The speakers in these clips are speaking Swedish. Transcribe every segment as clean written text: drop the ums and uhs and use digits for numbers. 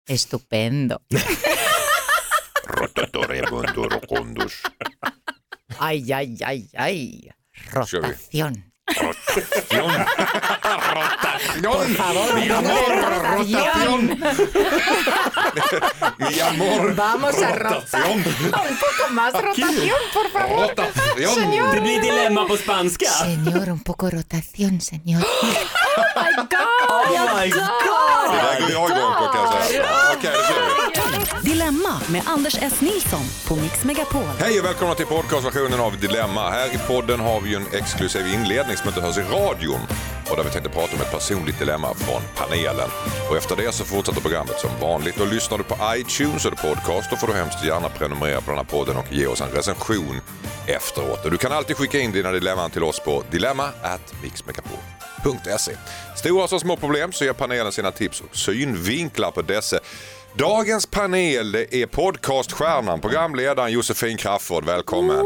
Estupendo. Rotatore mundo rocondus. Aj, aj, aj, aj. Rotación. Rotación. Por favor, Mi amor, rotación. Mi amor. Vamos a rotar. Un poco más rotación, por favor. Rotación. Señor. Det blir dilemma på spanska. Señor, un poco rotación, señor. Oh my god. Det där går jag igång på, kan jag säga. Okej, det kör vi. Dilemma med Anders S. Nilsson på Mix Megapol. Hej och välkomna till podcastversionen av Dilemma. Här i podden har vi ju en exklusiv inledning som inte hörs i radion. Och där vi tänkte prata om ett personligt dilemma från panelen. Och efter det så fortsätter programmet som vanligt. Och lyssnar du på iTunes eller podcast, då får du hemskt gärna prenumerera på den här podden och ge oss en recension efteråt. Och du kan alltid skicka in dina dilemman till oss på dilemma@mixmegapol.se. Stora som små problem så ger panelen sina tips och synvinklar på dessa. Dagens panel, det är podcaststjärnan, programledaren Josefin Crafoord. Välkommen.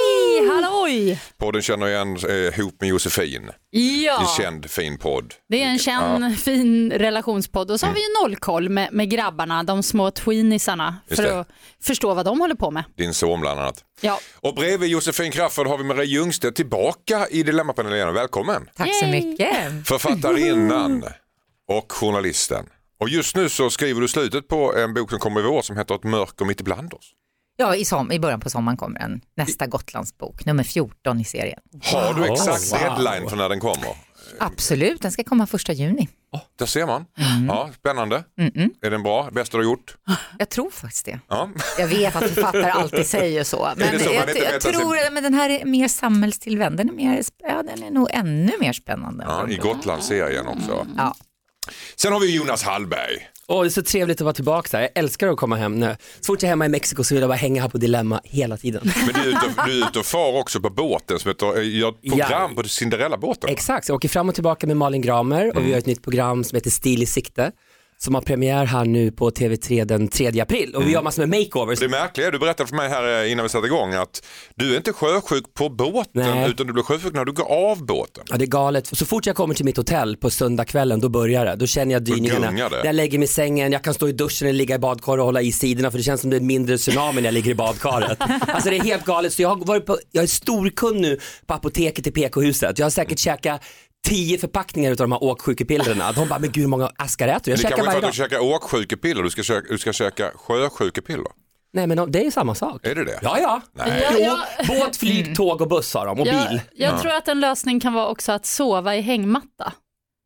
Halloj! Podden känner igen ihop med Josefin. Ja, En känd fin podd. det är en känd fin relationspodd. Och så har vi ju nollkoll med grabbarna, de små tweenisarna, Just för det. att förstå vad de håller på med. Din son bland annat. Ja. Och bredvid Josefin Crafoord har vi Marie Ljungstedt tillbaka i Dilemmapanelen. Välkommen. Tack så mycket. Författarinnan och journalisten. Och just nu så skriver du slutet på en bok som kommer i vår som heter Ett mörker mitt ibland oss. Ja, i början på sommaren kommer nästa Gotlandsbok, nummer 14 i serien. Har du exakt deadline för när den kommer? Absolut, den ska komma 1 juni. Där ser man. Ja, spännande. Är den bra? Bästa du har gjort? Jag tror faktiskt det. Ja. Jag vet att författare alltid säger så. Men det så? Man jag inte vet tror att den här är mer samhällstillvänd. Den är nog ännu mer spännande. Ja, i Gotlandsserien också. Ja. Sen har vi Jonas Hallberg. Det är så trevligt att vara tillbaka här. Jag älskar att komma hem nu. Så fort jag är hemma i Mexiko så vill jag bara hänga här på Dilemma hela tiden. Men du är ute och far också på båten som gör ett program på Cinderella-båten. Exakt, jag åker fram och tillbaka med Malin Gramer och vi har ett nytt program som heter Stil i sikte som har premiär här nu på TV3 den 3 april och vi har massor med makeovers. Det märkliga, du berättade för mig här innan vi satte igång att du är inte sjösjuk på båten utan du blir sjösjuk när du går av båten. Ja, det är galet. Så fort jag kommer till mitt hotell på söndagskvällen då börjar det. Då känner jag dyningarna. När jag lägger mig i sängen, jag kan stå i duschen eller ligga i badkar och hålla i sidorna för det känns som det är mindre tsunami när jag ligger i badkaret. Alltså det är helt galet. Så jag är storkund nu på apoteket i PK-huset. Jag har säkert käkat 10 förpackningar utav de här åksjukepillerna. De bara, men gud, hur många askar äter jag? Det kan vara för att du käkar åksjukepiller, du ska käka sjösjukepiller. Nej, men det är samma sak. Är det det? Ja. Ja. Båt, flyg, tåg och buss har de och bil. Jag tror att en lösning kan vara också att sova i hängmatta.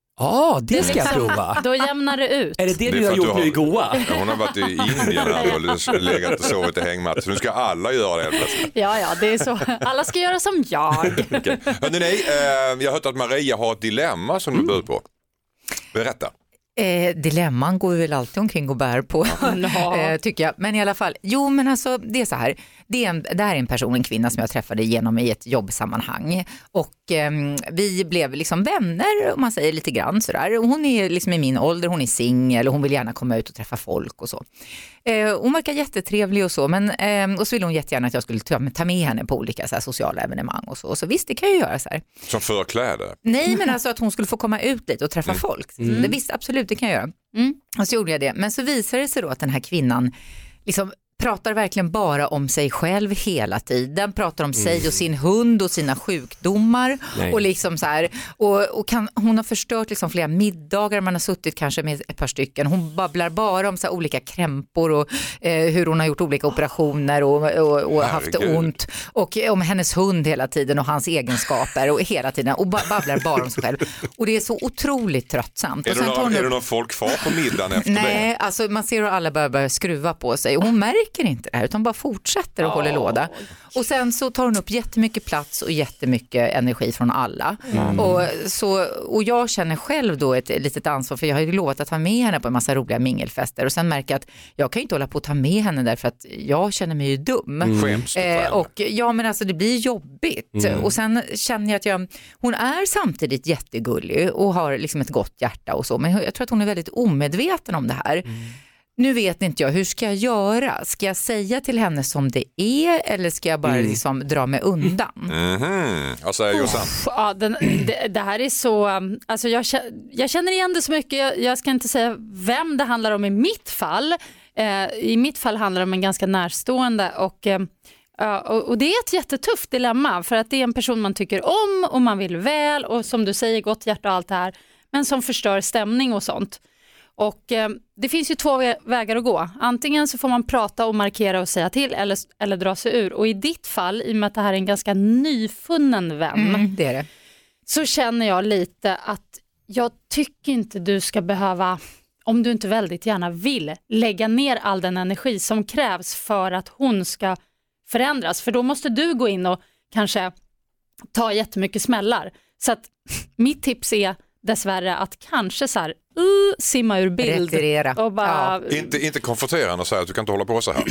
Det ska jag prova. Då jämnar det ut. Är det Det är du för har att gjort du nu i Goa? Ja, hon har varit i Indien här och legat och sovit i hängmatt. Så nu ska alla göra det helt plötsligt. Ja, det är så. Alla ska göra som jag. Okay. Hörrni, jag har hört att Maria har ett dilemma som du bör på. Berätta. Dilemman går vi väl alltid omkring och bär på, tycker jag. Men i alla fall, men alltså det är så här. Det här är en kvinna som jag träffade genom i ett jobbsammanhang. Och vi blev liksom vänner, om man säger lite grann sådär. Hon är liksom i min ålder, hon är singel och hon vill gärna komma ut och träffa folk och så. Hon verkar jättetrevlig och så, men och så ville hon jättegärna att jag skulle ta med henne på olika så här, sociala evenemang och så. Så visst, det kan jag göra så här. Som förkläde? Nej, men alltså att hon skulle få komma ut lite och träffa folk. Det visst, absolut, det kan jag göra. Och så gjorde jag det. Men så visade det sig då att den här kvinnan liksom pratar verkligen bara om sig själv hela tiden. Pratar om sig och sin hund och sina sjukdomar. Nej. Och liksom så här. Och hon har förstört liksom flera middagar. Man har suttit kanske med ett par stycken. Hon babblar bara om så här olika krämpor och hur hon har gjort olika operationer och haft ont. Och om hennes hund hela tiden och hans egenskaper och hela tiden. Och babblar bara om sig själv. Och det är så otroligt tröttsamt. Är det någon folk kvar på middagen efter det? Nej, alltså man ser hur alla börjar skruva på sig. Och hon märker inte det här utan bara fortsätter och håller låda. Och sen så tar hon upp jättemycket plats och jättemycket energi från alla. Och jag känner själv då ett litet ansvar, för jag har ju lovat att ta med henne på en massa roliga mingelfester. Och sen märker jag att jag kan ju inte hålla på att ta med henne där för att jag känner mig ju dum. Och men alltså det blir jobbigt. Och sen känner jag att hon är samtidigt jättegullig och har liksom ett gott hjärta och så. Men jag tror att hon är väldigt omedveten om det här. Nu vet inte jag, hur ska jag göra? Ska jag säga till henne som det är eller ska jag bara liksom dra mig undan? Jag säger Jossan. Ja, det här är så, alltså jag känner igen det så mycket, jag ska inte säga vem det handlar om i mitt fall. I mitt fall handlar det om en ganska närstående och det är ett jättetufft dilemma för att det är en person man tycker om och man vill väl och som du säger gott hjärta och allt det här, men som förstör stämning och sånt. Och det finns ju 2 vägar att gå. Antingen så får man prata och markera och säga till eller dra sig ur. Och i ditt fall, i och med att det här är en ganska nyfunnen vän, det är det. Så känner jag lite att jag tycker inte du ska behöva, om du inte väldigt gärna vill, lägga ner all den energi som krävs för att hon ska förändras. För då måste du gå in och kanske ta jättemycket smällar. Så att mitt tips är dessvärre att kanske så här simma ur bild. Retirera. Och bara... Inte konfrontera henne och säga att du kan inte hålla på så här.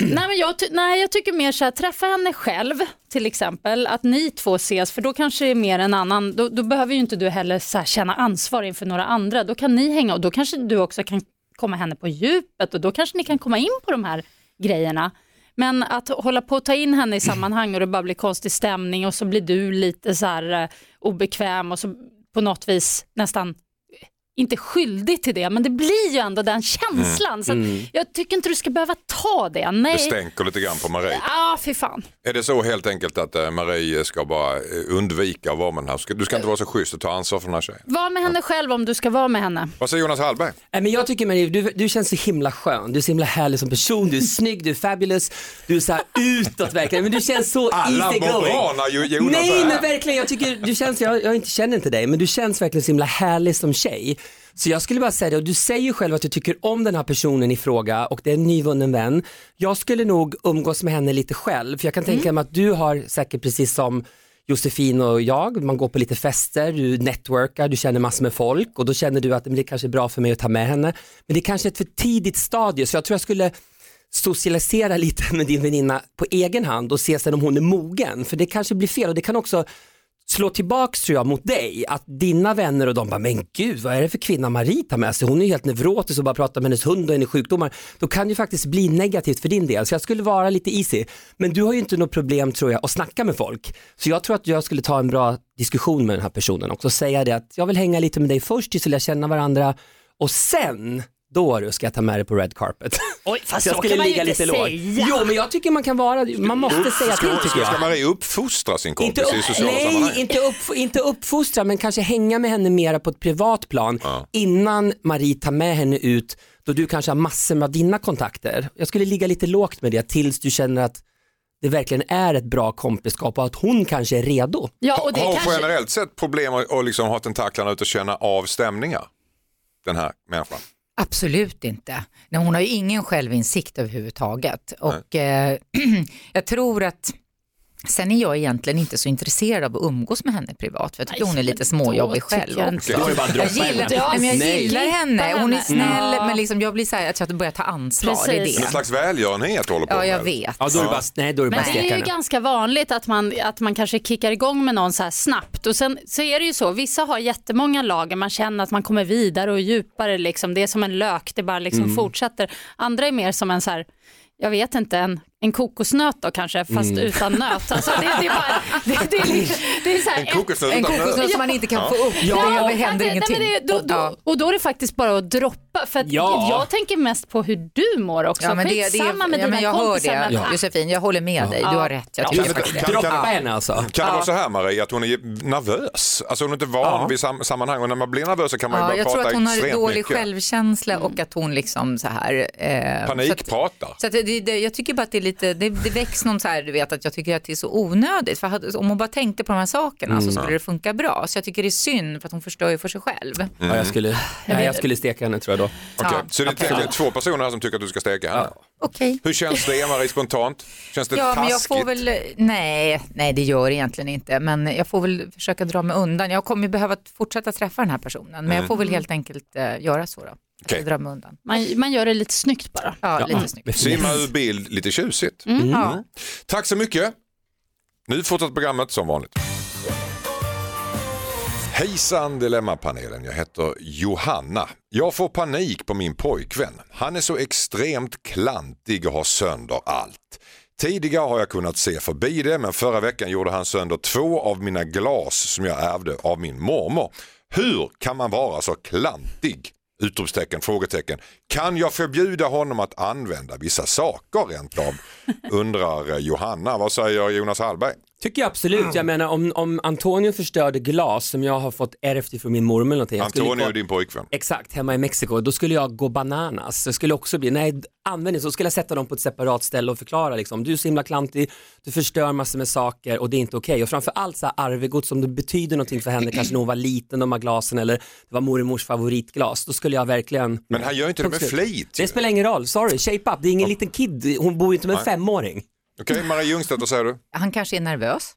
Jag tycker mer så här, träffa henne själv till exempel, att ni 2 ses, för då kanske det är mer en annan, då behöver ju inte du heller så här känna ansvar inför några andra, då kan ni hänga och då kanske du också kan komma henne på djupet och då kanske ni kan komma in på de här grejerna. Men att hålla på att ta in henne i sammanhang och det bara blir konstig stämning och så blir du lite så här obekväm och så på något vis nästan inte skyldig till det, men det blir ju ändå den känslan. Så att jag tycker inte du ska behöva ta det. Nej. Det stänker lite grann på Marie. Ja, fy fan. Är det så helt enkelt att Marie ska bara undvika att vara med den här? Du ska inte vara så schysst och ta ansvar för den här tjejen. Var med henne själv om du ska vara med henne. Vad säger Jonas Hallberg? Men jag tycker Marie, du känns så himla skön. Du är så himla härlig som person. Du är snygg, du är fabulous. Du är så här utåt verkligen. Men du känns så alla easy going. Alla mår bra när Jonas Nej, men verkligen. Jag tycker du känns, jag känner inte dig, men du känns verkligen så himla härlig som tjej. Så jag skulle bara säga det, och du säger ju själv att du tycker om den här personen i fråga och det är en nyvunnen vän. Jag skulle nog umgås med henne lite själv, för jag kan tänka mig att du har säkert precis som Josefin och jag, man går på lite fester, du networkar, du känner massor med folk och då känner du att det kanske är bra för mig att ta med henne. Men det är kanske ett för tidigt stadie, så jag tror jag skulle socialisera lite med din väninna på egen hand och se sen om hon är mogen, för det kanske blir fel och det kan också slå tillbaks tror jag mot dig, att dina vänner och de bara, men gud vad är det för kvinna Marie tar med sig, hon är helt nevrotisk och bara pratar med hennes hund och hennes sjukdomar, då kan ju faktiskt bli negativt för din del, så jag skulle vara lite easy, men du har ju inte något problem tror jag att snacka med folk, så jag tror att jag skulle ta en bra diskussion med den här personen också och säga det att jag vill hänga lite med dig först tills jag känner varandra och sen då ska jag ta med dig på red carpet. Oj, fast jag skulle ligga lite lågt. Jo, men jag tycker man kan vara, man måste säga till tycker jag. Ska Marie uppfostra sin kompis i sociala sammanhang? Nej, inte uppfostra, men kanske hänga med henne mera på ett privat plan innan Marie tar med henne ut, då du kanske har massor med dina kontakter. Jag skulle ligga lite lågt med det tills du känner att det verkligen är ett bra kompiskap och att hon kanske är redo. Ja, och det har hon kanske... generellt sett problem att liksom ha tentaklarna ut och känna av stämningar? Den här människan. Absolut inte. Nej, hon har ju ingen självinsikt överhuvudtaget. Och jag tror att sen är jag egentligen inte så intresserad av att umgås med henne privat. För jag tycker hon är lite småjobbig själv. Jag gillar henne. Hon är snäll, men liksom jag blir så här att jag börjar ta ansvar. Precis. Det är det. En slags välgörenhet håller på Ja, med. jag vet. Ja, då är det bara, nej, då är det bara men det är ju ganska vanligt att man kanske kickar igång med någon så här snabbt. Och sen så är det ju så, vissa har jättemånga lager, man känner att man kommer vidare och djupare. Liksom. Det är som en lök, det bara liksom fortsätter. Andra är mer som en så här, jag vet inte, en kokosnöt då kanske, fast utan nöt. Alltså det är bara, det är så här, en kokosnöt som man inte kan få upp. Det händer ingenting. Och då är det faktiskt bara att droppa. För att jag tänker mest på hur du mår också. Ja, men skitsamma med dina jag kompisar. hör det, Josefin, jag håller med dig. Du har rätt. Jag tycker faktiskt droppa henne alltså. Kan det vara så här Marie, att hon är nervös? Alltså hon är inte van vid sammanhang och när man blir nervös så kan man ju bara prata extremt mycket. Jag tror att hon har dålig självkänsla och att hon liksom så här... panikpratar. Så att jag tycker bara att det är lite, det väcks någon så här, du vet, att jag tycker att det är så onödigt. För om hon bara tänkte på de här sakerna så skulle det funka bra. Så jag tycker det är synd för att hon förstör ju för sig själv. Ja, jag skulle steka henne tror jag då. Okay. Så det är 2 personer här som tycker att du ska steka henne. Okay. Hur känns det, Marie, spontant? Känns det taskigt? Men jag får väl, nej det gör det egentligen inte. Men jag får väl försöka dra mig undan. Jag kommer behöva fortsätta träffa den här personen. Men jag får väl helt enkelt göra så då. Okay. Dra mig undan. Man gör det lite snyggt bara. Ja, lite snyggt. Simma ur bild, lite tjusigt. Tack så mycket. Nu fortsätter programmet som vanligt. Hejsan Dilemmapanelen, jag heter Johanna. Jag får panik på min pojkvän. Han är så extremt klantig och har sönder allt. Tidigare har jag kunnat se förbi det, men förra veckan gjorde han sönder 2 av mina glas som jag ärvde av min mormor. Hur kan man vara så klantig? Utropstecken, frågetecken. Kan jag förbjuda honom att använda vissa saker rent av? Undrar Johanna. Vad säger Jonas Hallberg? Tycker jag absolut. Jag menar om Antonio förstörde glas som jag har fått ärvt från min mormor eller någonting. Antonio är din pojkvän. Exakt, hemma i Mexiko. Då skulle jag gå bananas. Det skulle också bli, nej använd det. Så skulle jag sätta dem på ett separat ställe och förklara liksom. Du är så himla klantig, du förstör massor med saker och det är inte okej. Och framförallt så här arvegods som det betyder någonting för henne. Kanske när hon var liten, de här glasen, eller det var mormors favoritglas. Då skulle jag verkligen... Men han gör inte det med flit. Det spelar ingen roll, sorry, shape up. Det är ingen liten kid, hon bor ju inte med en 5-åring. Okej, Maria Ljungstedt, vad säger du? Han kanske är nervös.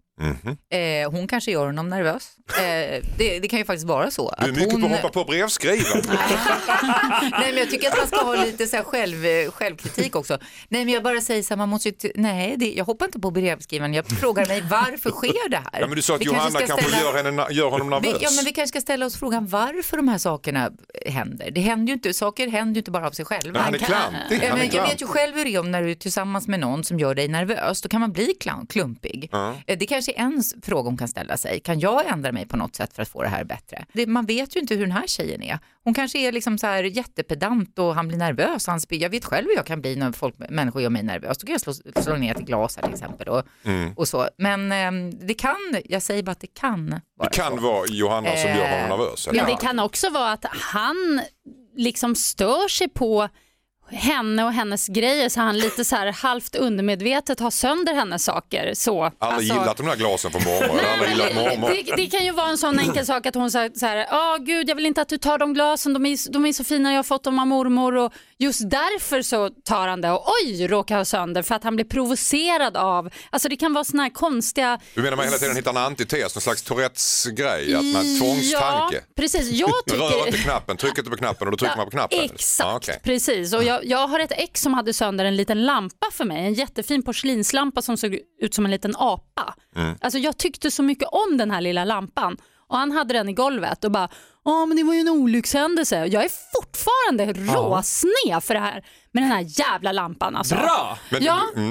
Hon kanske gör honom nervös. Det kan ju faktiskt vara så. Du är mycket på att hoppa på brevskriven. Nej, men jag tycker att man ska ha lite så här självkritik också. Nej, men jag bara säger så här, man måste ju jag hoppar inte på brevskriven. Jag frågar mig, varför sker det här? Ja, men du sa att Johanna kanske gör honom nervös. Ja, men vi kanske ska ställa oss frågan varför de här sakerna händer. Det händer ju inte, saker händer ju inte bara av sig själva. Men han är klantig. Jag vet ju själv hur det är om när du är tillsammans med någon som gör dig nervös. Då kan man bli klumpig. Det kanske är en fråga hon kan ställa sig. Kan jag ändra mig på något sätt för att få det här bättre? Man vet ju inte hur den här tjejen är. Hon kanske är liksom så här jättepedant och han blir nervös. Jag vet själv hur jag kan bli när människor gör mig nervös. Då kan jag slå ner till glas här till exempel. Och så. Men det kan, jag säger bara att det kan vara det kan vara Johanna som gör honom nervös. Men det kan också vara att han liksom stör sig på henne och hennes grejer, så han lite så här halvt undermedvetet har sönder hennes saker. Så, alla gillat de där glasen från mormor. Alla gillat mormor. Det kan ju vara en sån enkel sak att hon säger så här, gud jag vill inte att du tar de glasen, de är så fina, jag har fått dem av mormor, och just därför så tar han det och råkar ha sönder för att han blir provocerad av, alltså det kan vara såna här konstiga... Du menar man hela tiden hittar en antites, någon slags Tourettes grej, att man tvångstanke. Ja, precis. Jag tycker... Rör inte knappen, trycker inte på knappen och då trycker man på knappen. Exakt, precis. Och jag har ett ex som hade sönder en liten lampa för mig. En jättefin porslinslampa som såg ut som en liten apa. Alltså jag tyckte så mycket om den här lilla lampan. Och han hade den i golvet och bara, men det var ju en olyckshändelse. Jag är fortfarande råsned för det här med den här jävla lampan. Alltså. Bra! Men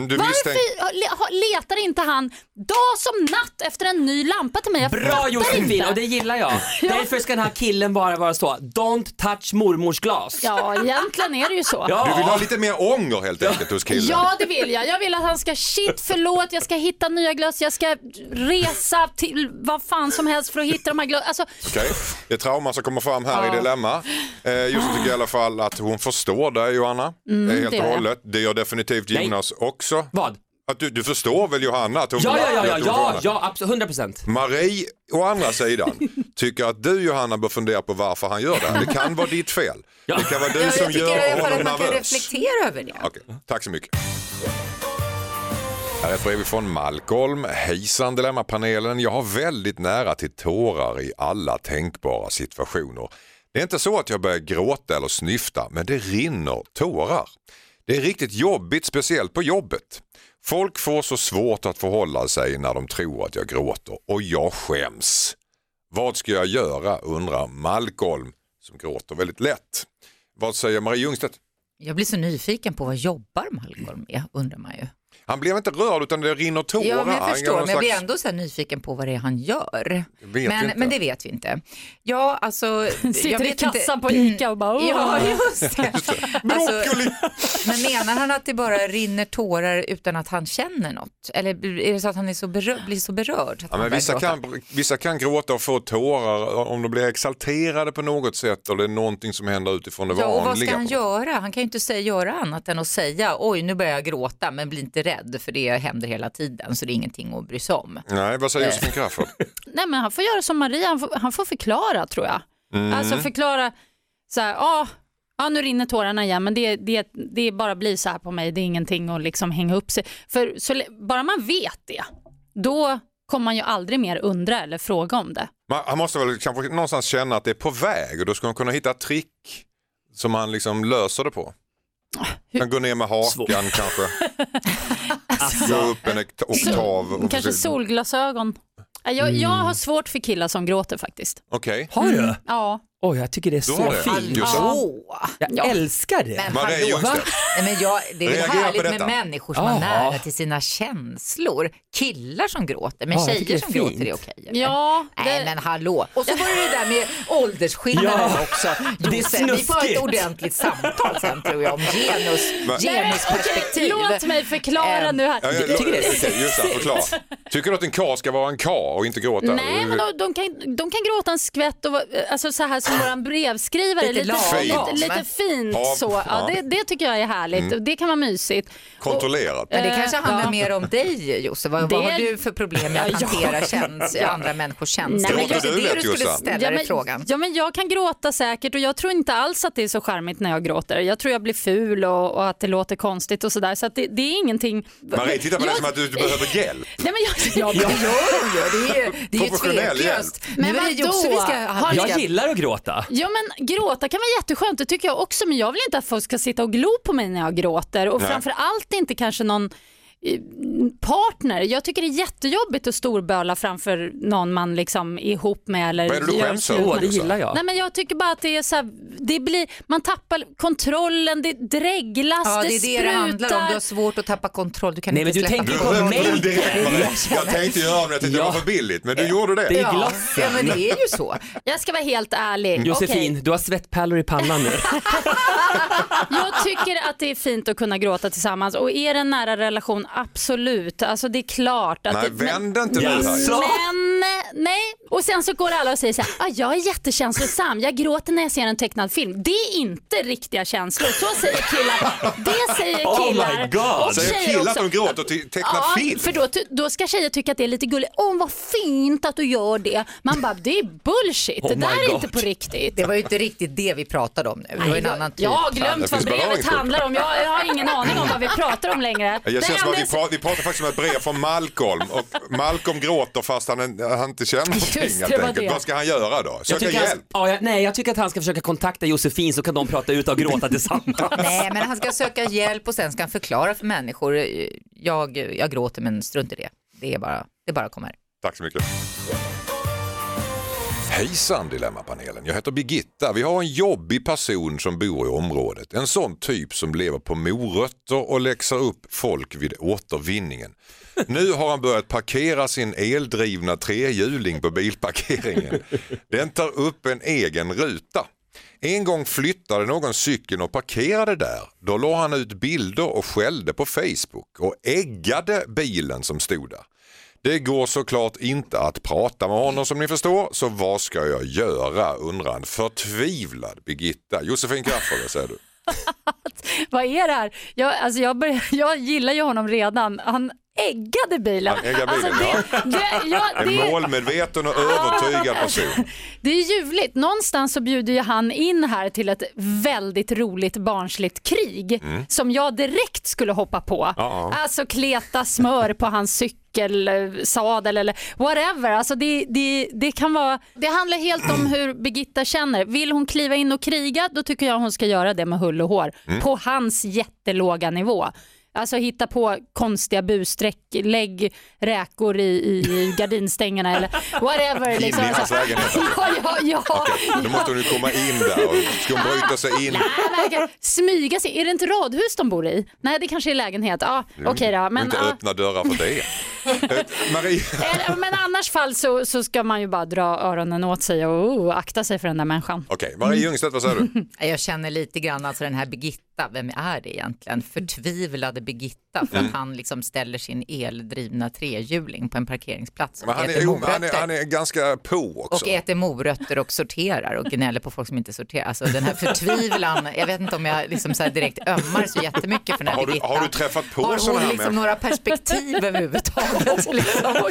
varför letar inte han dag som natt efter en ny lampa till mig? Bra Josefin, och det gillar jag. Därför ska den här killen bara vara så, don't touch mormors glas. Ja, egentligen är det ju så. Ja. Du vill ha lite mer ånger helt enkelt hos killen. Ja, det vill jag. Jag vill att han ska förlåt, jag ska hitta nya glas, jag ska resa till vad fan som helst för att hitta de här glas. Alltså... Okej, det är trauma som kommer fram här i Dilemma. Just tycker i alla fall att hon förstår dig, Johanna. Helt och hållet. Det gör definitivt Jonas också. Vad? Att du förstår väl Johanna att hon Ja, absolut, 100%. Marie å andra sidan tycker att du Johanna bör fundera på varför han gör det. Det kan vara ditt fel. Det kan vara du som gör honom nervös. Man kan reflektera över det. Okej, tack så mycket. Här är ett brev från Malcolm. Hejsan Dilemmapanelen. Jag har väldigt nära till tårar i alla tänkbara situationer. Det är inte så att jag börjar gråta eller snyfta, men det rinner tårar. Det är riktigt jobbigt, speciellt på jobbet. Folk får så svårt att förhålla sig när de tror att jag gråter och jag skäms. Vad ska jag göra, undrar Malcolm som gråter väldigt lätt. Vad säger Marie Ljungstedt? Jag blir så nyfiken på vad jobbar Malcolm med, undrar man ju. Han blev inte rörd utan det rinner tårar. Ja, men jag förstår, men jag blir ändå så här nyfiken på vad det är han gör. Men det vet vi inte. Ja, alltså... Sitter i kassan på Ica och bara... Ja, just det. Alltså, men menar han att det bara rinner tårar utan att han känner något? Eller är det så att han är blir så berörd? Ja, men vissa kan gråta och få tårar om de blir exalterade på något sätt, eller det är någonting som händer utifrån det vanliga. Ja, och vad ska han göra? Han kan ju inte göra annat än att säga, oj, nu börjar jag gråta, men bli inte rädd. För det händer hela tiden, så det är ingenting att bry sig om. Nej, vad säger Josefin Crafoord? Nej, men han får göra som Maria, han får förklara, tror jag. Alltså förklara så här, nu rinner tårarna igen, men det bara blir så här på mig, det är ingenting att liksom hänga upp sig. För så, bara man vet det, då kommer man ju aldrig mer undra eller fråga om det. Han måste väl kanske någonstans känna att det är på väg, och då ska han kunna hitta ett trick som han liksom löser det på. Han går ner med hakan kanske. Gå upp en oktav. Kanske solglasögon. Jag har svårt för killar som gråter faktiskt. Okej. Har du? Ja. Oj, jag tycker det är så fint. Jag älskar det. Men Marie Ljungstedt. det är Reagerar härligt på med detta. människor som är nära till sina känslor. Killar som gråter, men tjejer som gråter är okej. Ja, Nej men hallå. Och så var det där med åldersskillnaden också. Det är snuskigt. Vi får ett ordentligt samtal sen tror jag om genusperspektiv. Låt mig förklara nu här. Förklara. Tycker du att en karl ska vara en karl och inte gråta? Nej, men de kan gråta en skvätt och alltså så här som våran brevskrivare lite fint så. Ja, det tycker jag är härligt och det kan vara mysigt. Kontrollerat. Men det kanske handlar mer om dig, Josse. Vad har du för problem med att hantera andra människors känslor? Nej, det är det du skulle ställa dig frågan. Ja, men jag kan gråta säkert och jag tror inte alls att det är så charmigt när jag gråter. Jag tror jag blir ful och att det låter konstigt och sådär. Så att det är ingenting. Marie, titta på det som att du behöver hjälp. Nej, men det är ju tveklöst. Men jag gillar att gråta. Ja, men gråta kan vara jätteskönt, det tycker jag också. Men jag vill inte att folk ska sitta och glo på mig när jag gråter. Och framförallt inte kanske någon partner. Jag tycker det är jättejobbigt att storböla framför någon man liksom är ihop med. Eller vad är det du skäms över? Det gillar jag. Nej, men jag tycker bara att det är så här, man tappar kontrollen, det dreglas, det sprutar. Det handlar om. Du har svårt att tappa kontroll. Du kan Nej, inte men du släppa tänker på mig. Jag tänkte göra det, jag tänkte det var för billigt. Men du gjorde det. Det är Ja, glassen. men det är ju så. Jag ska vara helt ärlig. Josefin, du har svettpärlor i pannan nu. Jag tycker att det är fint att kunna gråta tillsammans. Och är det en nära relation, absolut. Alltså det är klart att nej, vänd inte nu här. Men nej. Och sen så går alla och säger så här: jag är jättekänslosam, jag gråter när jag ser en tecknad film. Det är inte riktiga känslor. Så säger killar. Det säger killar. Oh my God. Och säger killar att de gråter till tecknad film? För då ska tjejer tycka att det är lite gulligt. Vad fint att du gör det. Man bara, det är bullshit. Det där är inte på riktigt. Det var ju inte riktigt det vi pratade om nu. Det var en annan typ. Jag har glömt vad brevet handlar om. Jag har ingen aning om vad vi pratar om längre. Jag känns som att vi pratar faktiskt om ett brev från Malcolm. Och Malcolm gråter fast han inte känner någonting. Vad ska han göra då? Söka hjälp? Jag tycker att han ska försöka kontakta Josefin så kan de prata ut och gråta tillsammans. Nej, men han ska söka hjälp och sen ska han förklara för människor. Jag gråter men strunt i det. Det bara kommer. Tack så mycket. Hejsan Dilemmapanelen, jag heter Birgitta. Vi har en jobbig person som bor i området. En sån typ som lever på morötter och läxar upp folk vid återvinningen. Nu har han börjat parkera sin eldrivna trehjuling på bilparkeringen. Den tar upp en egen ruta. En gång flyttade någon cykeln och parkerade där. Då la han ut bilder och skällde på Facebook och äggade bilen som stod där. Det går såklart inte att prata med honom som ni förstår, så vad ska jag göra, undrar en förtvivlad Birgitta. Josefin Kraft, vad säger du? Vad är det här? Jag gillar ju honom redan. Han äggade bilen. Han äggade bilen, en målmedveten och övertygad person. Det är ljuvligt. Någonstans så bjuder ju han in här till ett väldigt roligt barnsligt krig som jag direkt skulle hoppa på. Alltså kleta smör på hans cykelsadel eller whatever. Alltså det kan vara. Det handlar helt om hur Birgitta känner. Vill hon kliva in och kriga, då tycker jag hon ska göra det med hull och hår. På hans jättelåga nivå. Alltså hitta på konstiga bussträck, lägg räkor i gardinstängerna eller whatever. Liksom. In i hans lägenhet? Ja. Okej, då måste hon ju komma in där och ska hon bryta sig in? Nej, smyga sig. Är det inte radhus de bor i? Nej, det kanske är lägenhet. Ja, okej då. Men inte öppna dörrar för det. Marie. Men annars fall så ska man ju bara dra öronen åt sig och akta sig för den där människan. Okej, Marie Ljungstedt, vad säger du? Jag känner lite grann alltså den här Birgitta, vem är det egentligen? Förtvivlade Birgitta för att han liksom ställer sin eldrivna trehjuling på en parkeringsplats. Men han är ganska på också. Och äter morötter och sorterar och gnäller på folk som inte sorterar. Alltså den här förtvivlan, jag vet inte om jag liksom så här direkt ömmar så jättemycket för den här Birgitta. Har du träffat på sådana här? Har hon liksom några perspektiv överhuvudtaget? Liksom.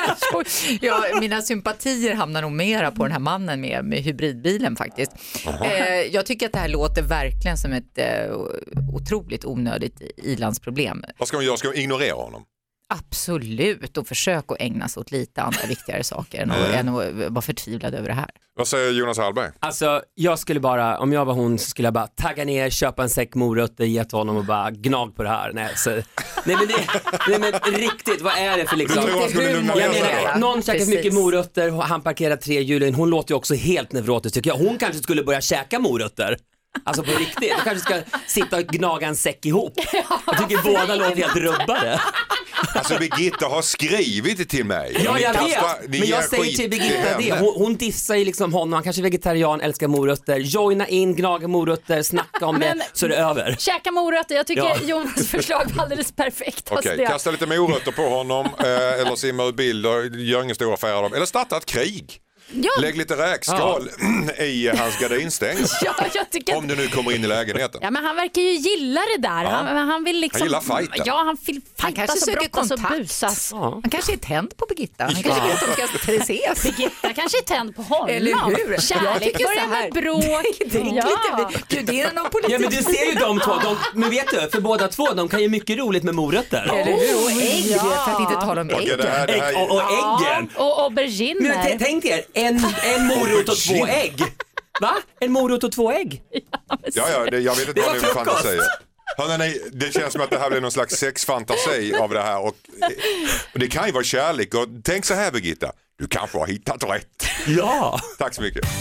Ja, mina sympatier hamnar nog mera på den här mannen med hybridbilen faktiskt. Jag tycker att det här låter verkligen som ett otroligt onödigt ilandsproblem. Vad ska man göra? Ska man ignorera honom? Absolut, och försök att ägna sig åt lite andra viktigare saker än att vara förtvivlad över det här. Vad säger Jonas Hallberg? Alltså jag skulle bara, om jag var hon så skulle jag bara tagga ner, köpa en säck morötter, ge till honom och bara gnag på det här. Nej men riktigt, vad är det för liksom? Någon käkar mycket morötter, han parkerar 3 hjulen, hon låter ju också helt neurotisk tycker jag. Hon kanske skulle börja käka morötter. Alltså på riktigt, jag kanske ska sitta och gnaga en säck ihop. Jag tycker båda låter helt rubbade. Alltså Birgitta har skrivit till mig. Ja, jag vet. Men jag säger till Birgitta det. Hon dissar ju liksom honom. Han kanske är vegetarian, älskar morötter. Joina in, gnaga morötter, snacka om det så är det över. Käka morötter. Jag tycker Jonas förslag var alldeles perfekt. Okej, kasta lite morötter på honom eller simma ur bild och gör ingen stor affär av dem. Eller starta ett krig. Ja. Lägg lite räkskal i hans gardinstäng. Om du nu kommer in i lägenheten. Ja, men han verkar ju gilla det där. Han vill liksom, han gillar fighten. Ja, han vill han kanske söker kontakt. Han kanske är tänd på Birgitta. Han kanske vet att de ska ses. Birgitta kanske är tänd på honom. Eller hur? Kärlek börjar med bråk. Ja, men du ser ju de två. Men vet du, för båda två, de kan ju mycket roligt med morötter. Eller hur? Och ägg, för att inte tala om ägg. Och äggen. Och auberginer. Men tänk er, en morot och 2 ägg. Va? En morot och 2 ägg? Ja, jag vet inte vad det är för fantasi. Nej, det känns som att det här blir någon slags sexfantasi av det här. Och det kan ju vara kärlek. Och tänk så här Birgitta, du kanske har hittat rätt. Ja. Tack så mycket.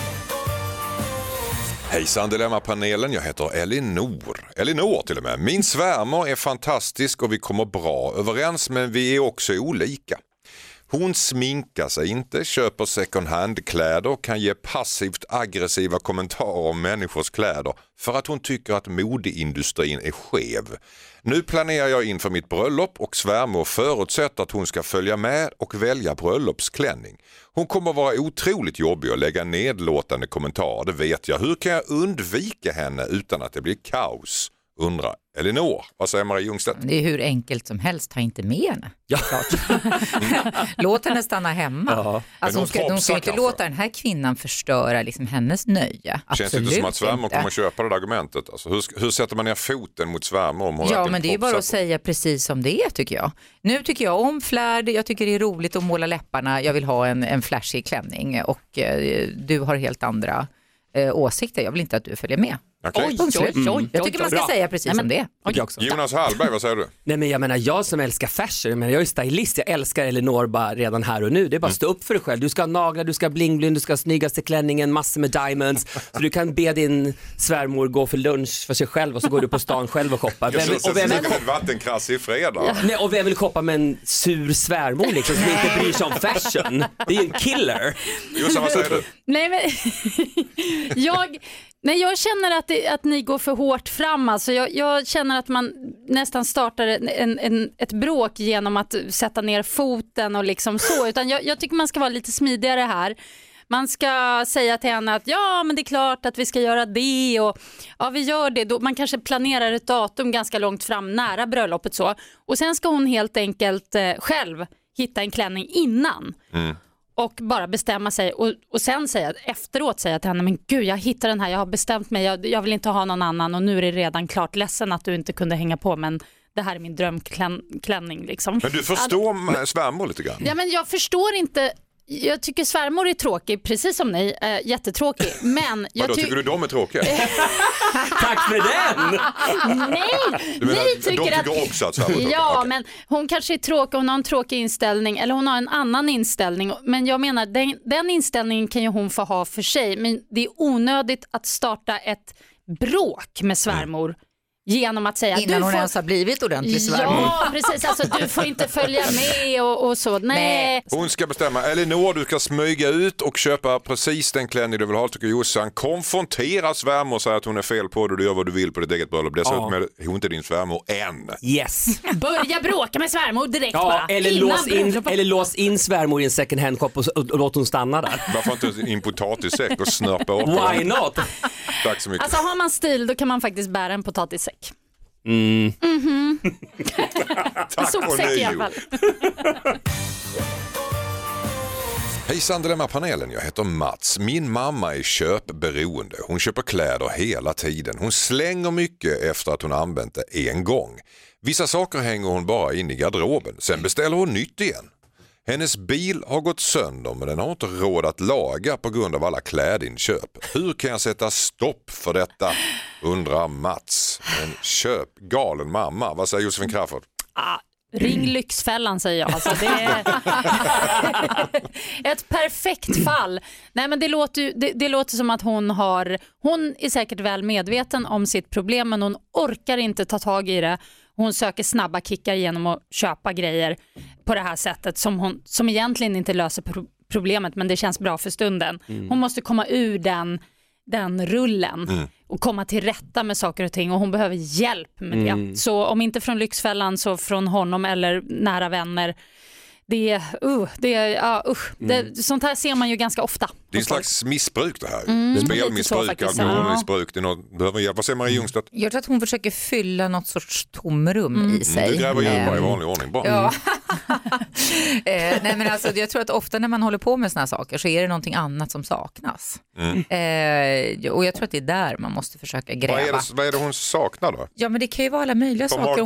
Hejsan Dilemma-panelen, jag heter Elinor till och med. Min svärmor är fantastisk och vi kommer bra överens, men vi är också olika. Hon sminkar sig inte, köper second hand-kläder och kan ge passivt aggressiva kommentarer om människors kläder för att hon tycker att modeindustrin är skev. Nu planerar jag inför mitt bröllop och svärmor förutsätter att hon ska följa med och välja bröllopsklänning. Hon kommer vara otroligt jobbig och lägga nedlåtande kommentarer, det vet jag. Hur kan jag undvika henne utan att det blir kaos? Undrar Elinor. Vad säger Marie Ljungstedt? Det är hur enkelt som helst, ta inte med henne. Ja. Låt henne stanna hemma. Ja. Alltså de ska inte låta den här kvinnan förstöra liksom hennes nöje. Känns det inte som att svärmor kommer köpa det argumentet? Alltså, hur sätter man ner foten mot svärmor? Om hon men det är ju bara att säga precis som det är tycker jag. Nu tycker jag om flärd, jag tycker det är roligt att måla läpparna, jag vill ha en flashig klänning och du har helt andra åsikter, jag vill inte att du följer med. Okay. Jag tycker man ska säga precis som det. Jonas Hallberg, vad säger du? Nej, men jag menar, jag som älskar fashion, jag är stylist, jag älskar Elinor bara redan här och nu. Det är bara att stå upp för dig själv. Du ska ha naglar, du ska ha bling-bling, du ska ha snyggaste klänningen, massor med diamonds. Så du kan be din svärmor gå för lunch för sig själv och så går du på stan själv och shoppar. Vem vattenkrass i fredag? Ja. Nej, och vem vill shoppa med en sur svärmor liksom, som inte bryr sig om fashion? Det är ju en killer. Jossan, vad säger du? Nej, men jag känner att ni går för hårt fram. Alltså jag känner att man nästan startar ett bråk genom att sätta ner foten och liksom så. Utan jag tycker man ska vara lite smidigare här. Man ska säga till henne att ja, men det är klart att vi ska göra det och ja, vi gör det. Då, man kanske planerar ett datum ganska långt fram nära bröllopet så. Och sen ska hon helt enkelt själv hitta en klänning innan. Och bara bestämma sig och sen efteråt säga till henne, men gud, jag hittar den här, jag har bestämt mig, jag vill inte ha någon annan och nu är det redan klart, ledsen att du inte kunde hänga på, men det här är min drömklänning liksom. Men du förstår svärmor lite grann? Ja, men jag förstår inte. Jag tycker svärmor är tråkig, precis som ni, jättetråkig. Men jag tycker du de är tråkiga? Tack för den! Nej, de tycker också att svärmor är tråkig. Ja, men hon kanske är tråkig, hon har en tråkig inställning eller hon har en annan inställning. Men jag menar, den inställningen kan ju hon få ha för sig. Men det är onödigt att starta ett bråk med svärmor. Genom att säga innan hon ens har blivit ordentligt svärmor. Ja, precis. Alltså, du får inte följa med och så. Nej. Hon ska bestämma. Elinor, du ska smyga ut och köpa precis den klänning du vill ha, tycker Jossan. Konfrontera svärmor och säga att hon är fel på det. Du gör vad du vill på ditt eget bröllop. Dessutom är hon inte din svärmor än. Yes. Börja bråka med svärmor direkt bara. Eller lås in svärmor i en second hand kopp och låt hon stanna där. Varför inte in potatissäck och snörpa upp? Why not? Tack så mycket. Alltså har man stil då kan man faktiskt bära en potatissäck. Tack sopsäck i alla fall. Hejsan Dilemma-panelen, jag heter Mats. Min mamma är köpberoende. Hon köper kläder hela tiden. Hon slänger mycket efter att hon använt det en gång. Vissa saker hänger hon bara in i garderoben. Sen beställer hon nytt igen. Hennes bil har gått sönder men den har inte råd att laga på grund av alla klädinköp. Hur kan jag sätta stopp för detta? Undrar Mats. En köpgalen mamma. Vad säger Josefin Crafoord? Ring Lyxfällan säger jag. Alltså, det är ett perfekt fall. Nej, men det låter som att hon är säkert väl medveten om sitt problem, men hon orkar inte ta tag i det. Hon söker snabba kickar genom att köpa grejer på det här sättet som egentligen inte löser problemet, men det känns bra för stunden. Hon måste komma ur den rullen och komma till rätta med saker och ting, och hon behöver hjälp med det. Så om inte från Lyxfällan så från honom eller nära vänner. Sånt här ser man ju ganska ofta. Det är en slags missbruk det här. Spelmissbruk, alkoholmissbruk. Vad säger Marie Ljungstedt? Jag tror att hon försöker fylla något sorts tomrum i sig. Det gräver djupare i vanlig ordning. Bra. Ja. Nej, men alltså, jag tror att ofta när man håller på med såna här saker så är det någonting annat som saknas. Och jag tror att det är där man måste försöka gräva. Vad är det hon saknar då? Ja, men det kan ju vara alla möjliga saker.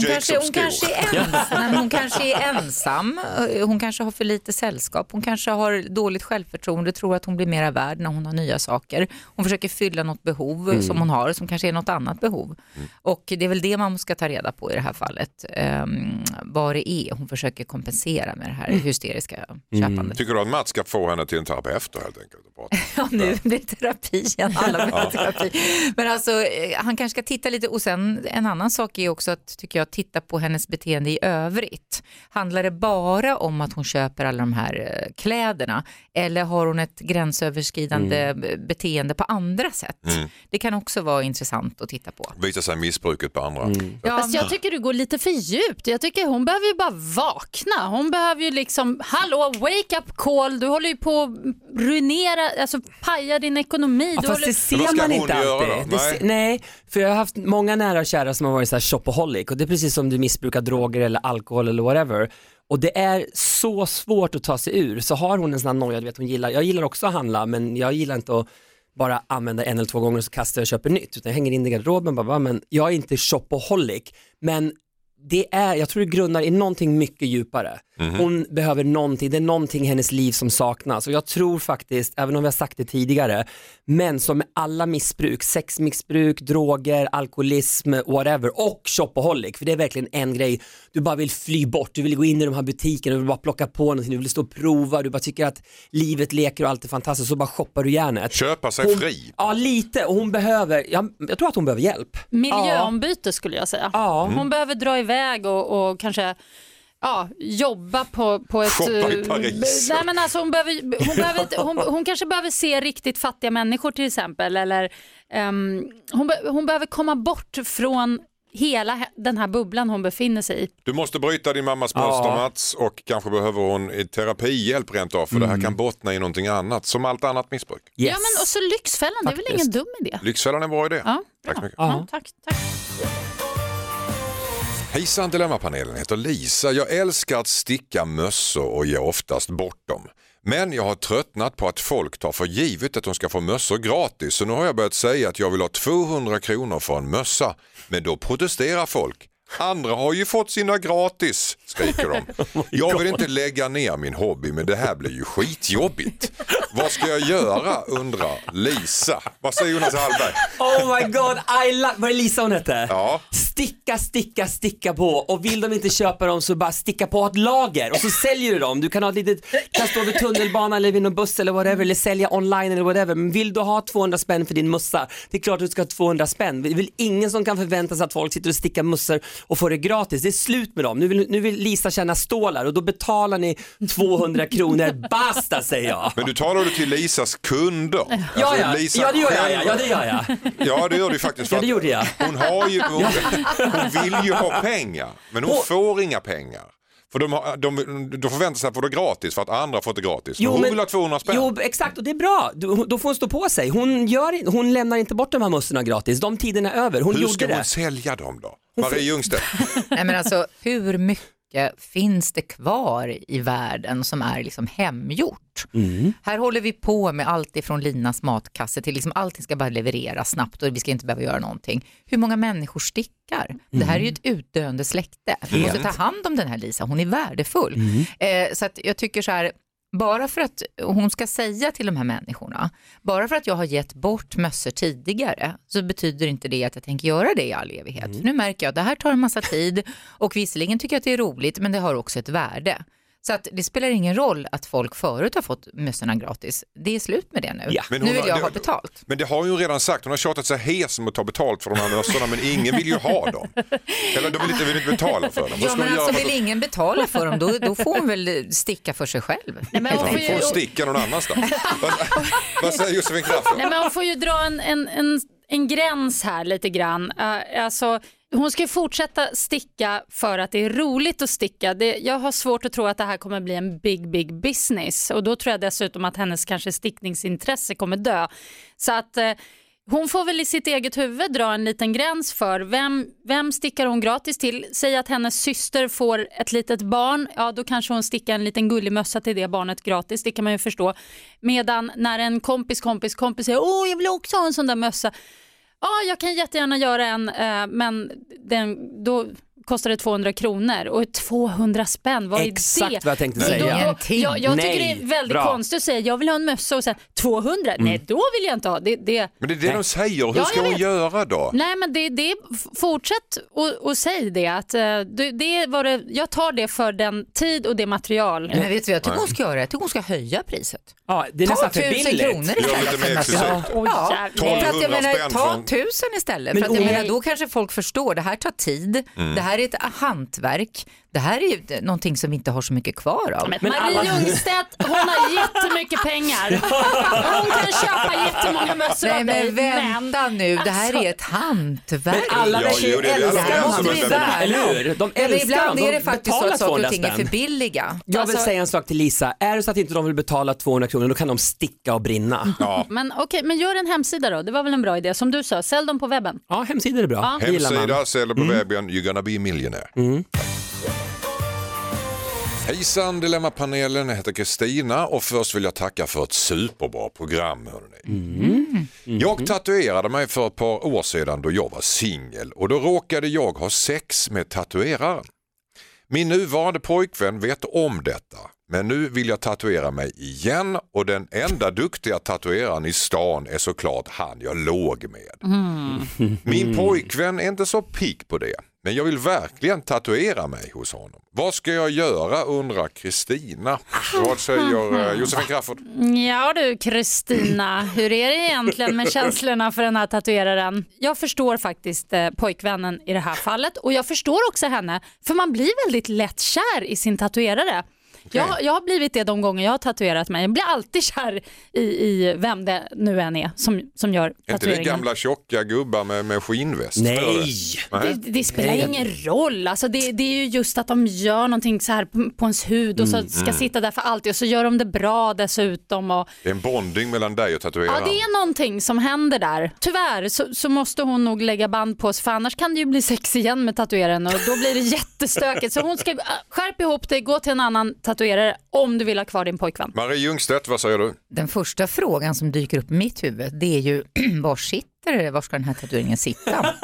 Hon kanske är ensam. Hon kanske har för lite sällskap. Hon kanske har dåligt självförtroende. Tror att hon blir mera värd när hon har nya saker. Hon försöker fylla något behov som hon har, som kanske är något annat behov. Och det är väl det man ska ta reda på i det här fallet. Vad det är hon försöker kompensera med det här hysteriska köpandet. Tycker du att Mats ska få henne till en terapeut helt enkelt? Ja, nu blir det terapi igen. Alla blir terapi. Men alltså, han kanske ska titta lite. Och sen en annan sak är också att, tycker jag, titta på hennes beteende i övrigt. Handlar det bara om att hon köper alla de här kläderna, eller har hon ett gränsöverskridande beteende på andra sätt? Det kan också vara intressant att titta på. Visa sig missbruket på andra. Ja, fast jag tycker du går lite för djupt. Jag tycker hon behöver ju bara vakna. Hon behöver ju liksom, hallå, wake up call. Du håller ju på att ruinera, alltså paja din ekonomi. Ja, fast det ser man inte alltid. Nej, för jag har haft många nära och kära som har varit så här shopaholic, och det är precis som du missbrukar droger eller alkohol eller whatever. Och det är så svårt att ta sig ur. Så har hon en sån här noja, du vet, jag gillar också att handla, men jag gillar inte att bara använda 1 eller 2 gånger och så kastar jag och köper nytt, utan jag hänger in i garderoben bara, men jag är inte shopaholic, men jag tror det grundar i någonting mycket djupare. Hon behöver någonting, det är någonting i hennes liv som saknas, och jag tror faktiskt, även om vi har sagt det tidigare, men som med alla missbruk, sexmissbruk, droger, alkoholism, whatever, och shopaholic, för det är verkligen en grej, du bara vill fly bort, du vill gå in i de här butikerna, du vill bara plocka på någonting, du vill stå och prova, du bara tycker att livet leker och allt är fantastiskt, så bara shoppar du järnet. Köpa sig fri. Ja, lite, och hon behöver, jag tror att hon behöver hjälp. Miljöombyte skulle jag säga. Hon behöver dra iväg och kanske jobba på ett... Shoppa i Paris. Nej, men alltså hon kanske behöver se riktigt fattiga människor till exempel, eller hon behöver komma bort från hela den här bubblan hon befinner sig i. Du måste bryta din mammas mönster, Mats, och kanske behöver hon terapihjälp rent av, för det här kan bottna i någonting annat, som allt annat missbruk. Yes. Ja, men och så Lyxfällan, det är väl ingen dum idé? Lyxfällan är en bra idé. Ja, tack så mycket. Ja, tack. Hejsan, Dilemmapanelen heter Lisa. Jag älskar att sticka mössor och ger oftast bort dem. Men jag har tröttnat på att folk tar för givet att de ska få mössor gratis. Så nu har jag börjat säga att jag vill ha 200 kronor för en mössa. Men då protesterar folk. Andra har ju fått sina gratis, skriker de. Jag vill inte lägga ner min hobby, men det här blir ju skitjobbigt. Vad ska jag göra, undrar Lisa. Vad säger Jonas Hallberg? Oh my god, vad är Lisa hon hette? Ja. Sticka på, och vill de inte köpa dem så bara sticka på ett lager och så säljer du dem. Du kan ha ett litet, kan stå vid tunnelbana eller vid någon buss eller whatever, eller sälja online eller whatever. Men vill du ha 200 spänn för din mussa, det är klart att du ska ha 200 spänn. Det är väl ingen som kan förvänta sig att folk sitter och stickar mussor och får det gratis. Det är slut med dem. Nu vill Lisa tjäna stålar, och då betalar ni 200 kronor. Basta, säger jag. Men du talar till Lisas kunder. Ja, Lisa det gör jag. Ja, det gör jag. Ja, det gör du faktiskt. För det gjorde jag. Hon vill ju ha pengar, men hon får inga pengar. För de förväntar sig att få det gratis för att andra får det gratis. Hon vill ha 200 spänn. Jo, exakt, och det är bra. Då får hon stå på sig. Hon lämnar inte bort de här mössorna gratis. De tiderna är över. Hur ska hon sälja dem då? Marie Ljungstedt. Nej, men alltså, hur mycket mycket finns det kvar i världen som är liksom hemgjort? Här håller vi på med allt ifrån Linas matkasse till liksom allting ska bara levereras snabbt och vi ska inte behöva göra någonting. Hur många människor stickar? Det här är ju ett utdöende släkte. Vi måste ta hand om den här Lisa, hon är värdefull. Så att jag tycker så här, bara för att hon ska säga till de här människorna, bara för att jag har gett bort mössor tidigare så betyder inte det att jag tänker göra det i all evighet. För nu märker jag att det här tar en massa tid och visserligen tycker jag att det är roligt men det har också ett värde. Så att det spelar ingen roll att folk förut har fått mössorna gratis. Det är slut med det nu. Ja. Nu vill jag ha betalt. Men det har ju redan sagt, hon har tjatat sig hes om att ta betalt för de här mössorna men ingen vill ju ha dem. Eller de vill inte betala för dem. Ja, men alltså vill ingen betala för dem då får hon väl sticka för sig själv. Nej, men hon får sticka någon annanstans. Vad säger Josefin Crafoord? Nej, men hon får ju dra en gräns här lite grann. Alltså hon ska fortsätta sticka för att det är roligt att sticka. Jag har svårt att tro att det här kommer bli en big business. Och då tror jag dessutom att hennes kanske stickningsintresse kommer dö. Så att hon får väl i sitt eget huvud dra en liten gräns för vem stickar hon gratis till. Säg att hennes syster får ett litet barn. Ja, då kanske hon stickar en liten gullig mössa till det barnet gratis. Det kan man ju förstå. Medan när en kompis säger jag vill också ha en sån där mössa. Ja, jag kan jättegärna göra en, men då kostar det 200 kronor. Och 200 spänn, vad är det? Exakt vad jag tänkte säga. Jag tycker det är väldigt konstigt att säga, jag vill ha en mössa och säga 200. Nej, då vill jag inte ha. Men det är det de säger. Hur ska hon göra då? Nej, men fortsätt och säg det. Att, jag tar det för den tid och det material. Men vet du vad jag tycker hon ska göra? Jag tycker hon ska höja priset. Ja, det är nästan för billigt. Kronor ta 1000 istället. För att jag menar, då kanske folk förstår. Det här tar tid. Det här är ett hantverk. Det här är ju någonting som vi inte har så mycket kvar av. Men Marie Ljungstedt, hon har jättemycket pengar. Hon kan köpa jättemånga mössor av dig. Men vänta nu, det här är ett hantverk. Men alla verkar älskar eller hur? De älskar ibland är det faktiskt så att saker och ting är för billiga. Jag vill säga en sak till Lisa. Är det så att inte de vill betala 200 kronor, då kan de sticka och brinna. Ja. Men men gör en hemsida då. Det var väl en bra idé. Som du sa, sälj dem på webben. Ja, hemsidor är bra. Ja. Hemsida, sälj på webben, you're gonna be a millionaire. Hejsan Dilemmapanelen, jag heter Kristina och först vill jag tacka för ett superbra program. Jag tatuerade mig för ett par år sedan då jag var singel och då råkade jag ha sex med tatueraren. Min nuvarande pojkvän vet om detta, men nu vill jag tatuera mig igen och den enda duktiga tatueraren i stan är såklart han jag låg med. Min pojkvän är inte så pigg på det. Men jag vill verkligen tatuera mig hos honom. Vad ska jag göra, undrar Kristina. Vad säger Josefin Crafoord? Ja du Kristina, hur är det egentligen med känslorna för den här tatueraren? Jag förstår faktiskt pojkvännen i det här fallet. Och jag förstår också henne, för man blir väldigt lätt kär i sin tatuerare. Okay. Jag har blivit det de gånger jag har tatuerat mig. Jag blir alltid kär i vem det nu än är som gör tatueringen. Inte det gamla tjocka gubbar med skinnväst? Nej. Det spelar ingen roll. Alltså det är ju just att de gör någonting så här på ens hud och så ska sitta där för alltid och så gör de det bra dessutom. Och... Det är en bonding mellan dig och tatueraren. Ja, det är någonting som händer där. Tyvärr så måste hon nog lägga band på sig, för annars kan det ju bli sex igen med tatueraren och då blir det jättestökigt. Så hon ska skärpa ihop det, gå till en annan tatuerare om du vill ha kvar din pojkvän. Marie Ljungstedt, vad säger du? Den första frågan som dyker upp i mitt huvud, det är ju var ska den här tatueringen sitta?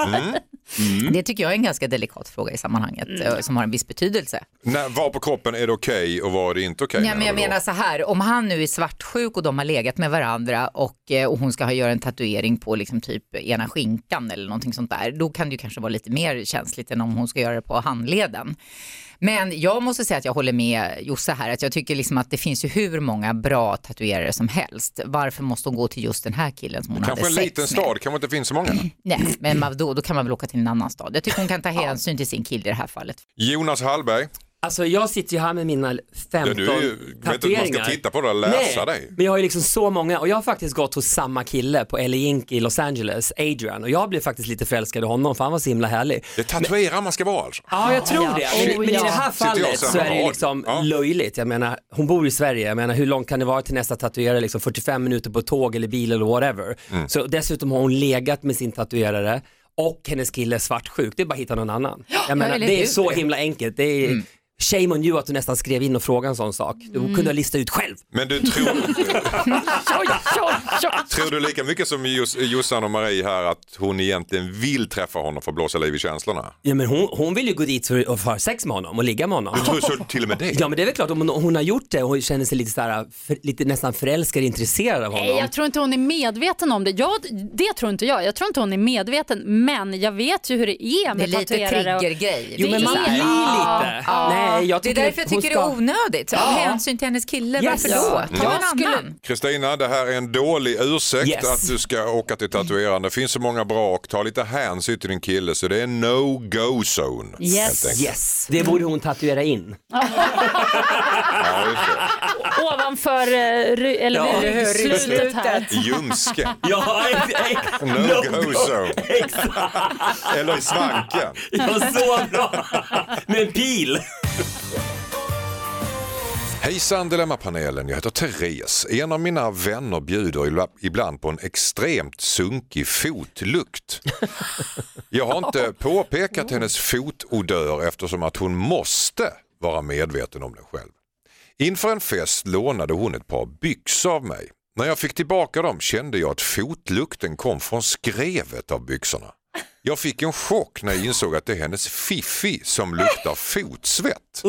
Det tycker jag är en ganska delikat fråga i sammanhanget som har en viss betydelse. Var på kroppen är det okej och var är det inte okej? Ja, men jag menar så här, om han nu är svartsjuk och de har legat med varandra och hon ska göra en tatuering på liksom typ ena skinkan eller någonting sånt där, då kan det ju kanske vara lite mer känsligt än om hon ska göra det på handleden. Men jag måste säga att jag håller med Josse här, att jag tycker liksom att det finns ju hur många bra tatuerare som helst. Varför måste hon gå till just den här killen som hon hade sex med? Kanske en liten stad, kan man inte finnas så många? Nej, men då kan man väl åka till en annan stad. Jag tycker hon kan ta hänsyn till sin kille i det här fallet. Jonas Hallberg. Alltså jag sitter ju här med mina 15 tatueringar. Man ska titta på det och läsa dig. Men jag har ju liksom så många och jag har faktiskt gått hos samma kille på LA Ink i Los Angeles, Adrian, och jag blev faktiskt lite förälskad i honom för han var så himla härlig. Det tatuerar man ska vara alltså? Ja, jag tror det. Men i det här fallet så är det liksom löjligt. Jag menar, hon bor i Sverige. Jag menar, hur långt kan det vara till nästa tatuerare? Liksom 45 minuter på tåg eller bil eller whatever. Så dessutom har hon legat med sin tatuerare och hennes kille är svartsjuk. Det är bara att hitta någon annan. Jag menar, det är så himla enkelt. Det är shame on you att du nästan skrev in och frågade en sån sak. Du kunde lista ut själv. Men du tror du lika mycket som Jossan och Marie här att hon egentligen vill träffa honom för att blåsa liv i känslorna? Ja, men hon vill ju gå dit för att ha sex med honom och ligga med honom. Du tror så till och med det? Ja, men det är väl klart, om hon har gjort det och hon känner sig lite, lite nästan förälskad, intresserad av honom. Nej, jag tror inte hon är medveten om det. Det tror inte jag. Jag tror inte hon är medveten, men jag vet ju hur det är med tatuerare. Det är lite triggergrej. Jo, men man blir lite. Nej, jag det är därför jag tycker det är onödigt. Av hänsyn till hennes kille, varför då? Ta en annan. Kristina, det här är en dålig ursäkt att du ska åka till tatueraren. Det finns så många bra och ta lite hänsyn till din kille, så det är no-go zone. Yes. Det borde hon tatuera in. Ovanför slutet här. Ljumsken. Ja, no-go zone. Eller i svanken. Ja, så bra. Med en pil. Hejsan Dilemmapanelen, jag heter Therese. En av mina vänner bjuder ibland på en extremt sunkig fotlukt. Jag har inte påpekat hennes fotodör eftersom att hon måste vara medveten om det själv. Inför en fest lånade hon ett par byxor av mig. När jag fick tillbaka dem kände jag att fotlukten kom från skrevet av byxorna. Jag fick en chock när jag insåg att det är hennes fiffi som luktar fotsvett.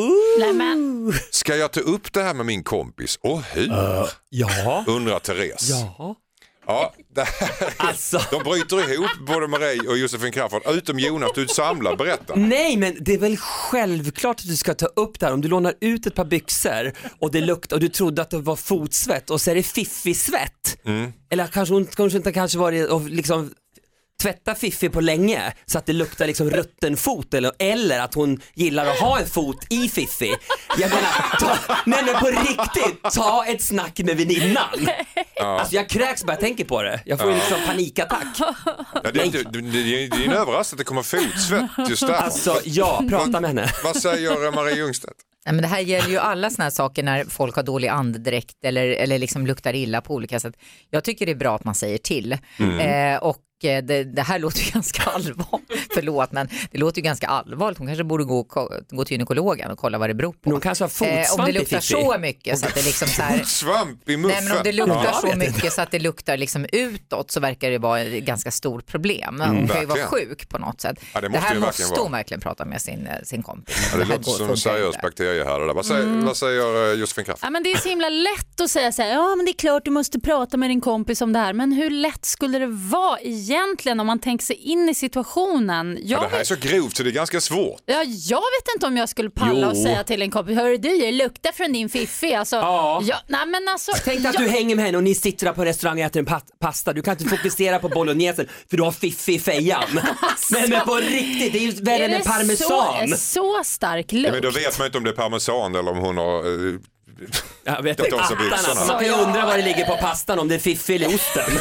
Ska jag ta upp det här med min kompis? Och hur? Ja. Undrar Therese. Ja. Ja, det här, alltså. De bryter ihop både Marie och Josefin Crafoord. Utom Jonas, du samlar, berätta. Nej, men det är väl självklart att du ska ta upp det här. Om du lånar ut ett par byxor och det luktar och du trodde att det var fotsvett och så är det fiffisvett. Eller kanske inte varit och liksom tvätta Fiffi på länge så att det luktar liksom rutten fot eller att hon gillar att ha en fot i Fiffi. Jag menar, men på riktigt, ta ett snack med väninnan. Alltså jag kräks bara jag tänker på det. Jag får liksom panikattack. Ja, det är en överraskning att det kommer fotsvett just där. Alltså prata med henne. Vad säger Marie Ljungstedt? Nej, men det här gäller ju alla såna här saker när folk har dålig andedräkt eller liksom luktar illa på olika sätt. Jag tycker det är bra att man säger till. Och det här låter ju ganska allvarligt. Förlåt, men det låter ju ganska allvarligt. Hon kanske borde gå till gynekologen och kolla vad det beror på. Hon kanske har fotsvamp om det luktar så mycket så att det liksom så här, fotsvamp i muffen. Nej, men om det luktar så mycket så att det luktar liksom utåt så verkar det vara ett ganska stort problem. Hon kan ju vara sjuk på något sätt. Ja, det här måste hon verkligen prata med sin kompis. Ja, det låter som en seriös bakterie här. Vad säger Josefin Crafoord? Ja, men det är så himla lätt att säga så här, ja men det är klart du måste prata med din kompis om det här. Men hur lätt skulle det vara egentligen om man tänker sig in i situationen? Det här är så grovt så det är ganska svårt. Ja, jag vet inte om jag skulle palla och säga till en kompis, hörru du, det luktar från din Fiffi. Alltså, tänk att du hänger med henne och ni sitter där på restaurang och äter en pasta. Du kan inte fokusera på bolognesen för du har Fiffi i fejan. Men på riktigt, det är ju värre än parmesan. Så stark lukt. Ja, men då vet man inte om det är parmesan eller om hon har... jag vet inte. Så jag undrar vad det ligger på pastan, om det är Fiffi eller osten.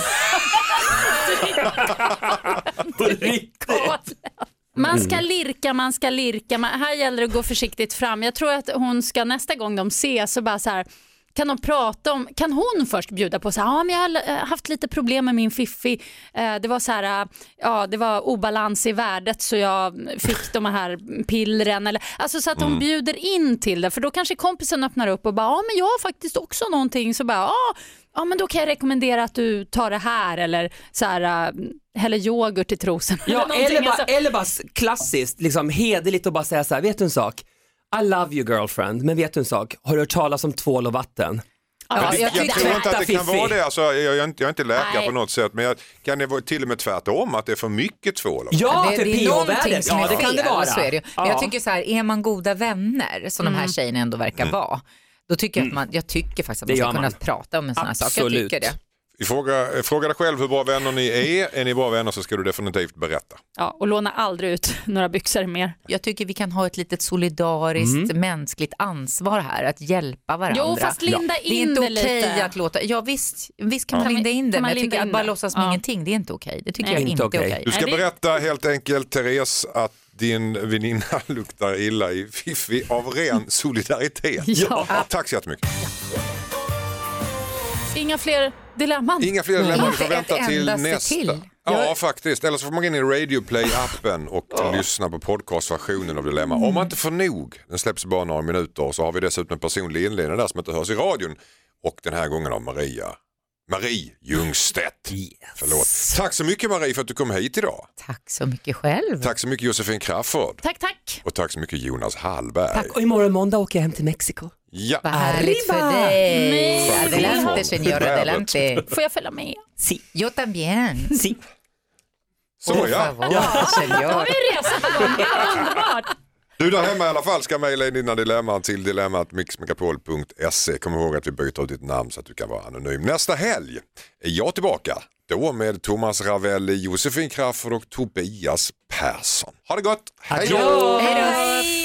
På riktigt. Man ska lirka. Här gäller det att gå försiktigt fram. Jag tror att hon ska nästa gång de ses så bara så här, kan hon först bjuda på så här, men jag har haft lite problem med min Fiffi. Det var så här, det var obalans i värdet så jag fick de här pillren eller alltså så att hon bjuder in till det, för då kanske kompisen öppnar upp och bara, men jag har faktiskt också någonting, så bara, men då kan jag rekommendera att du tar det här eller så här häller yoghurt i trosen. Ja, eller bara klassiskt liksom hederligt och bara säga så här, vet du en sak? I love you girlfriend, men vet du en sak? Har du hört talas om tvål och vatten? Jag tror inte att det kan vara det. Alltså, jag är inte läkare på något sätt, men kan det vara till och med tvärtom att det är för mycket tvål? Ja, för pH-värdet. Ja, det kan det vara. Så är det. Men jag tycker så här, är man goda vänner som de här tjejerna ändå verkar vara, då tycker jag tycker faktiskt att man ska kunna prata om en sån här sak. Jag tycker det. Fråga dig själv hur bra vänner ni är. Är ni bra vänner så ska du definitivt berätta. Ja, och låna aldrig ut några byxor mer. Jag tycker vi kan ha ett litet solidariskt mänskligt ansvar här att hjälpa varandra. Jo, fast linda in det lite. Det är inte okej att låta. Ja, visst kan man linda in det, men jag tycker att bara låtsas med ingenting, det är inte okej. Det tycker jag inte är okej. Du ska berätta helt enkelt, Therese, att din väninna luktar illa i Fiffi av ren solidaritet. Ja. Tack så jättemycket. Inga fler dilemman. Inga fler dilemman, vi får vänta till nästa. Ja, faktiskt. Eller så får man gå in i Radio Play-appen och lyssna på podcastversionen av Dilemma. Om man inte får nog, den släpps bara några minuter, så har vi dessutom en personlig inledning där som inte hörs i radion. Och den här gången av Marie Ljungstedt. Yes. Förlåt. Tack så mycket Marie för att du kom hit idag. Tack så mycket själv. Tack så mycket Josefin Crafoord. Tack. Och tack så mycket Jonas Hallberg. Tack, och imorgon måndag åker jag hem till Mexiko. Ja. Vad härligt för dig. Adelante, señor, adelante. Får jag följa med? Si. Yo también. Si. Så ja. Señor. Vi reser på gång, underbart. Du där hemma i alla fall ska mejla in dina dilemman till dilemmat@mixmegapol.se. Kom ihåg att vi byter ut ditt namn så att du kan vara anonym. Nästa helg är jag tillbaka. Då med Thomas Ravelli, Josefin Crafoord och Tobias Persson. Ha det gott! Hej då! Hej då!